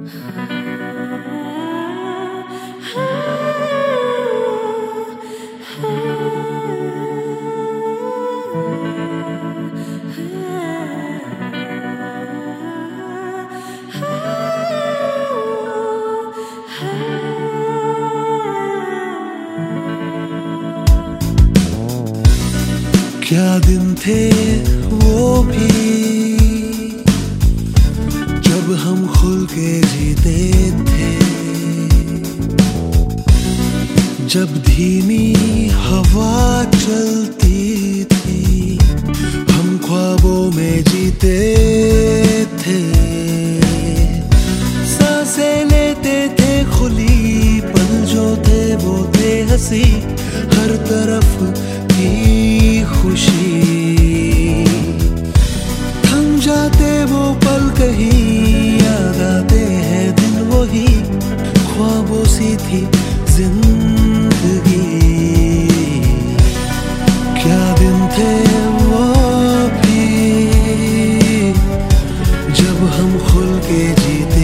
क्या दिन थे वो भी जब हम खुल के जीते थे, जब धीमी हवा चलती थी हम ख्वाबों में जीते थे। सांसें लेते थे खुली, पल जो थे वो थे हंसी, हर तरफ की खुशी। थम जाते वो पल कहीं, याद आते हैं दिन वही, ख्वाबों सी थी जिंदगी। क्या दिन थे वो भी जब हम खुल के जीते